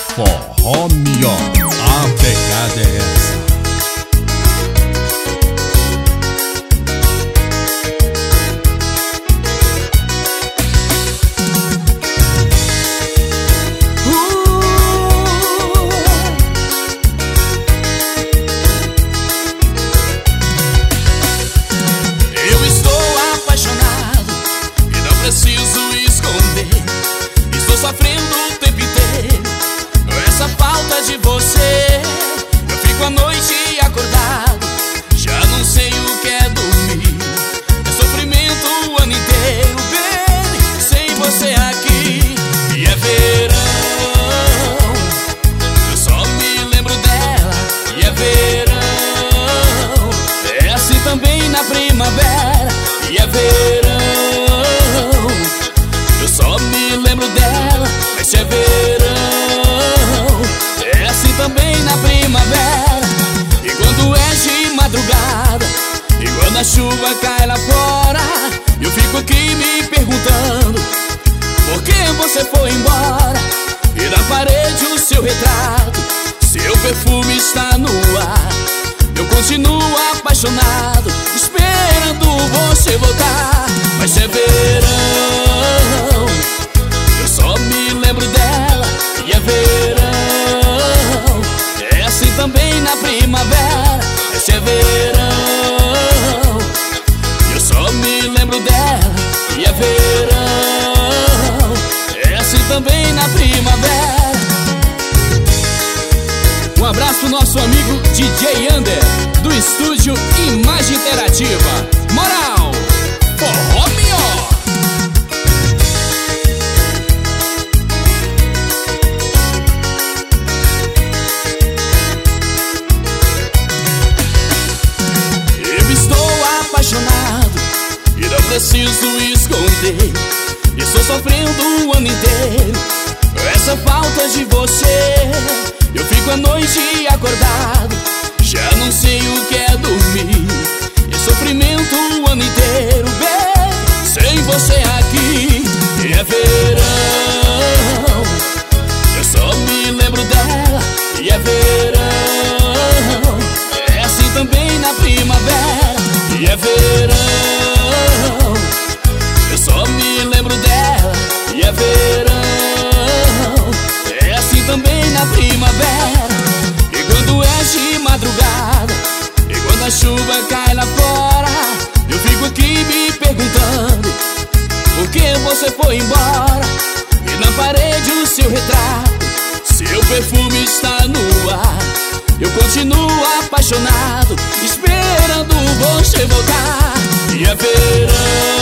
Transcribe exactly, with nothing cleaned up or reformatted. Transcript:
Forró Mió, a pegada é essa. Eu estou apaixonado e não preciso esconder. Estou sofrendo o tempo inteiro essa falta de você. Eu fico a noite acordado, já não sei o que é dormir. É sofrimento o ano inteiro, baby, sem você aqui. E é verão, eu só me lembro dela. E é verão, é assim também na primavera. E é verão, eu só me lembro dela. Mas é verão, é assim também na primavera. E quando é de madrugada, e quando a chuva cai lá fora, eu fico aqui me perguntando por que você foi embora. E na parede o seu retrato, seu perfume está no ar. Eu continuo apaixonado, esperando você voltar. Mas é verão, eu só me lembro dela. E é verão, é assim também na primavera. Mas é verão, eu só me lembro dela. E é verão, é assim também na primavera. Um abraço pro nosso amigo D J Ander, do estúdio Imagem Interativa. Moral, Forró Mió. Eu estou apaixonado e não preciso esconder. Estou sofrendo o ano inteiro essa falta de você. Eu fico a noite acordado, já não sei o que é dormir. É sofrimento o ano inteiro, bem, sem você aqui. E é verão, eu só me lembro dela. E é verão, é assim também na primavera. E é verão, eu só me lembro dela. E é verão, é assim também na primavera. E quando é de madrugada, e quando a chuva cai lá fora, eu fico aqui me perguntando por que você foi embora. E na parede o seu retrato, seu perfume está no ar. Eu continuo apaixonado, esperando você voltar. E é verão,